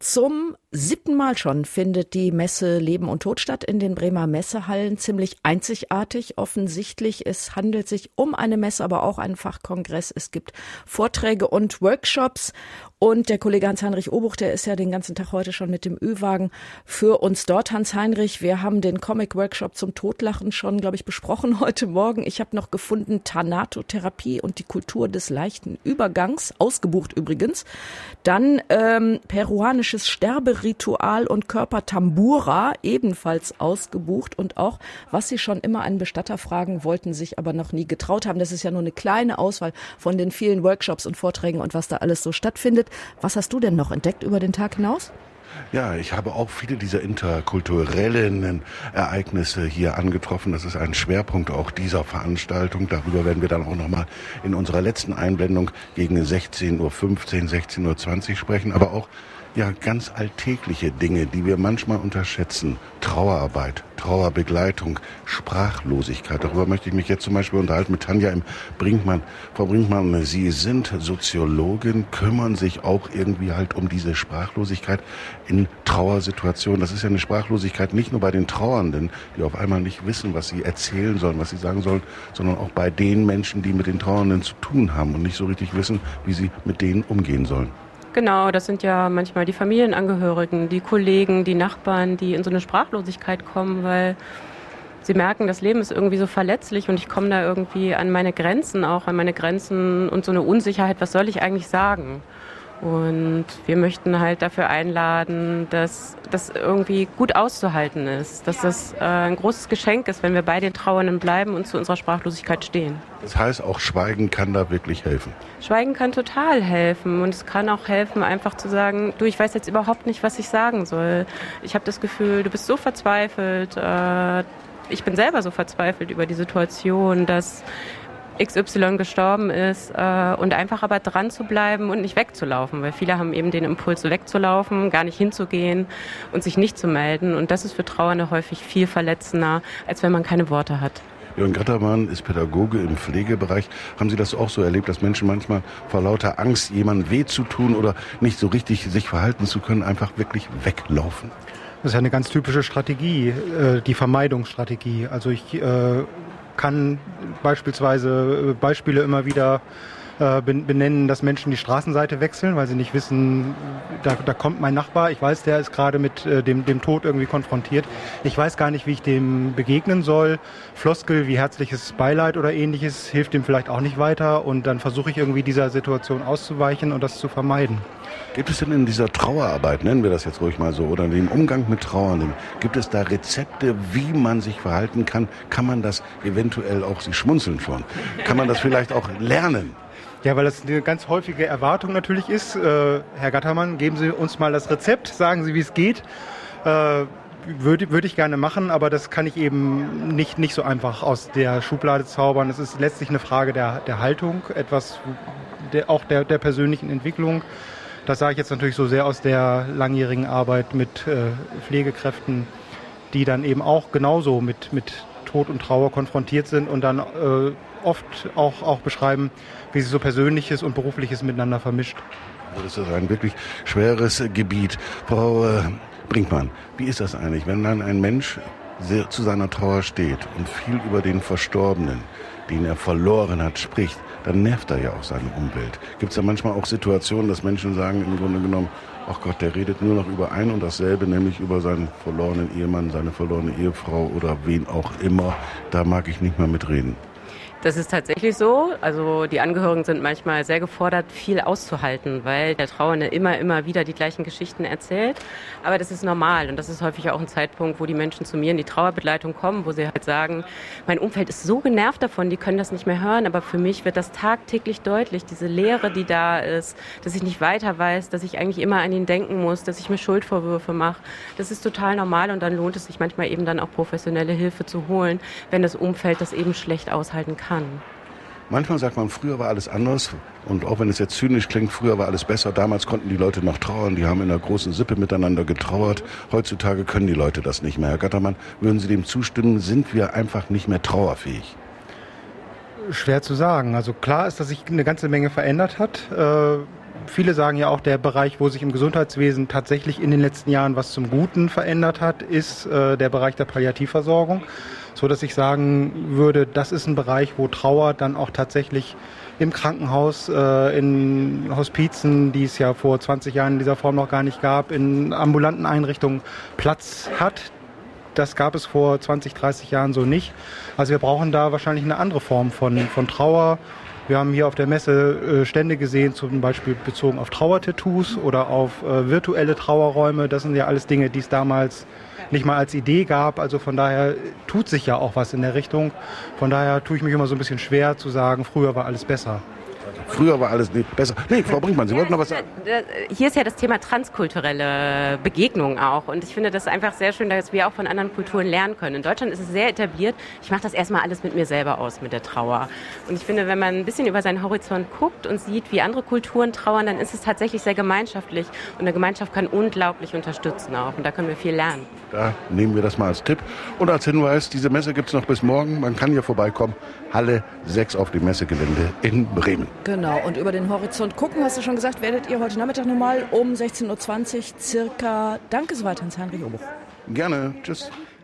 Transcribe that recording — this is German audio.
Zum 7. Mal schon findet die Messe Leben und Tod statt in den Bremer Messehallen. Ziemlich einzigartig offensichtlich. Es handelt sich um eine Messe, aber auch einen Fachkongress. Es gibt Vorträge und Workshops. Und der Kollege Hans-Heinrich Obuch, der ist ja den ganzen Tag heute schon mit dem Ü-Wagen für uns dort. Hans-Heinrich, wir haben den Comic-Workshop zum Totlachen schon, glaube ich, besprochen heute Morgen. Ich habe noch gefunden Thanatotherapie und die Kultur des leichten Übergangs, ausgebucht übrigens. Dann peruanisches Sterberitual und Körpertambura, ebenfalls ausgebucht. Und auch, was Sie schon immer einen Bestatter fragen wollten, sich aber noch nie getraut haben. Das ist ja nur eine kleine Auswahl von den vielen Workshops und Vorträgen und was da alles so stattfindet. Was hast du denn noch entdeckt über den Tag hinaus? Ja, ich habe auch viele dieser interkulturellen Ereignisse hier angetroffen. Das ist ein Schwerpunkt auch dieser Veranstaltung. Darüber werden wir dann auch nochmal in unserer letzten Einblendung gegen 16:15 Uhr, 16:20 Uhr sprechen. Aber auch ganz alltägliche Dinge, die wir manchmal unterschätzen. Trauerarbeit, Trauerbegleitung, Sprachlosigkeit. Darüber möchte ich mich jetzt zum Beispiel unterhalten mit Tanja Brinkmann. Frau Brinkmann, Sie sind Soziologin, kümmern sich auch irgendwie halt um diese Sprachlosigkeit in Trauersituationen. Das ist ja eine Sprachlosigkeit nicht nur bei den Trauernden, die auf einmal nicht wissen, was sie erzählen sollen, was sie sagen sollen, sondern auch bei den Menschen, die mit den Trauernden zu tun haben und nicht so richtig wissen, wie sie mit denen umgehen sollen. Genau, das sind ja manchmal die Familienangehörigen, die Kollegen, die Nachbarn, die in so eine Sprachlosigkeit kommen, weil sie merken, das Leben ist irgendwie so verletzlich und ich komme da irgendwie an meine Grenzen und so eine Unsicherheit, was soll ich eigentlich sagen? Und wir möchten halt dafür einladen, dass das irgendwie gut auszuhalten ist, dass das ein großes Geschenk ist, wenn wir bei den Trauernden bleiben und zu unserer Sprachlosigkeit stehen. Das heißt, auch Schweigen kann da wirklich helfen? Schweigen kann total helfen und es kann auch helfen, einfach zu sagen, du, ich weiß jetzt überhaupt nicht, was ich sagen soll. Ich habe das Gefühl, du bist so verzweifelt, ich bin selber so verzweifelt über die Situation, dass XY gestorben ist und einfach aber dran zu bleiben und nicht wegzulaufen, weil viele haben eben den Impuls wegzulaufen, gar nicht hinzugehen und sich nicht zu melden und das ist für Trauernde häufig viel verletzender, als wenn man keine Worte hat. Jörn Grattermann ist Pädagoge im Pflegebereich. Haben Sie das auch so erlebt, dass Menschen manchmal vor lauter Angst, jemandem weh zu tun oder nicht so richtig sich verhalten zu können, einfach wirklich weglaufen? Das ist ja eine ganz typische Strategie, die Vermeidungsstrategie. Also ich kann beispielsweise Beispiele immer wieder benennen, dass Menschen die Straßenseite wechseln, weil sie nicht wissen, da kommt mein Nachbar, ich weiß, der ist gerade mit dem Tod irgendwie konfrontiert. Ich weiß gar nicht, wie ich dem begegnen soll. Floskel wie herzliches Beileid oder ähnliches hilft dem vielleicht auch nicht weiter und dann versuche ich irgendwie dieser Situation auszuweichen und das zu vermeiden. Gibt es denn in dieser Trauerarbeit, nennen wir das jetzt ruhig mal so, oder in dem Umgang mit Trauernden, gibt es da Rezepte, wie man sich verhalten kann? Kann man das eventuell auch, Sie schmunzeln schon, kann man das vielleicht auch lernen? Ja, weil das eine ganz häufige Erwartung natürlich ist. Herr Gattermann, geben Sie uns mal das Rezept, sagen Sie, wie es geht. Würde ich gerne machen, aber das kann ich eben nicht so einfach aus der Schublade zaubern. Es ist letztlich eine Frage der Haltung, etwas auch der persönlichen Entwicklung. Das sage ich jetzt natürlich so sehr aus der langjährigen Arbeit mit Pflegekräften, die dann eben auch genauso mit Tod und Trauer konfrontiert sind und dann oft auch beschreiben, wie sie so Persönliches und Berufliches miteinander vermischt. Das ist ein wirklich schweres Gebiet. Frau Brinkmann, wie ist das eigentlich, wenn dann ein Mensch zu seiner Trauer steht und viel über den Verstorbenen, den er verloren hat, spricht, dann nervt er ja auch seine Umwelt. Gibt es da manchmal auch Situationen, dass Menschen sagen, im Grunde genommen, ach Gott, der redet nur noch über ein und dasselbe, nämlich über seinen verlorenen Ehemann, seine verlorene Ehefrau oder wen auch immer, da mag ich nicht mehr mitreden. Das ist tatsächlich so. Also die Angehörigen sind manchmal sehr gefordert, viel auszuhalten, weil der Trauernde immer wieder die gleichen Geschichten erzählt. Aber das ist normal und das ist häufig auch ein Zeitpunkt, wo die Menschen zu mir in die Trauerbegleitung kommen, wo sie halt sagen, mein Umfeld ist so genervt davon, die können das nicht mehr hören, aber für mich wird das tagtäglich deutlich, diese Leere, die da ist, dass ich nicht weiter weiß, dass ich eigentlich immer an ihn denken muss, dass ich mir Schuldvorwürfe mache. Das ist total normal und dann lohnt es sich manchmal eben dann auch professionelle Hilfe zu holen, wenn das Umfeld das eben schlecht aushalten kann. Manchmal sagt man, früher war alles anders und auch wenn es jetzt zynisch klingt, früher war alles besser. Damals konnten die Leute noch trauern, die haben in einer großen Sippe miteinander getrauert. Heutzutage können die Leute das nicht mehr. Herr Gattermann, würden Sie dem zustimmen, sind wir einfach nicht mehr trauerfähig? Schwer zu sagen. Also klar ist, dass sich eine ganze Menge verändert hat. viele sagen ja auch, der Bereich, wo sich im Gesundheitswesen tatsächlich in den letzten Jahren was zum Guten verändert hat, ist der Bereich der Palliativversorgung. So dass ich sagen würde, das ist ein Bereich, wo Trauer dann auch tatsächlich im Krankenhaus, in Hospizen, die es ja vor 20 Jahren in dieser Form noch gar nicht gab, in ambulanten Einrichtungen Platz hat. Das gab es vor 20, 30 Jahren so nicht. Also wir brauchen da wahrscheinlich eine andere Form von Trauer. Wir haben hier auf der Messe Stände gesehen, zum Beispiel bezogen auf Trauertattoos oder auf virtuelle Trauerräume. Das sind ja alles Dinge, die es damals nicht mal als Idee gab. Also von daher tut sich ja auch was in der Richtung. Von daher tue ich mich immer so ein bisschen schwer zu sagen, früher war alles besser. Früher war alles nicht besser. Nee, Frau Brinkmann, Sie wollten noch was sagen? Hier ist ja das Thema transkulturelle Begegnung auch. Und ich finde das einfach sehr schön, dass wir auch von anderen Kulturen lernen können. In Deutschland ist es sehr etabliert. Ich mache das erstmal alles mit mir selber aus, mit der Trauer. Und ich finde, wenn man ein bisschen über seinen Horizont guckt und sieht, wie andere Kulturen trauern, dann ist es tatsächlich sehr gemeinschaftlich. Und eine Gemeinschaft kann unglaublich unterstützen auch. Und da können wir viel lernen. Da nehmen wir das mal als Tipp. Und als Hinweis, diese Messe gibt es noch bis morgen. Man kann hier vorbeikommen. Halle 6 auf dem Messegelände in Bremen. Genau, und über den Horizont gucken, hast du schon gesagt, werdet ihr heute Nachmittag nochmal um 16.20 Uhr circa. Danke soweit, Hans-Heinrich Obuch. Gerne. Tschüss.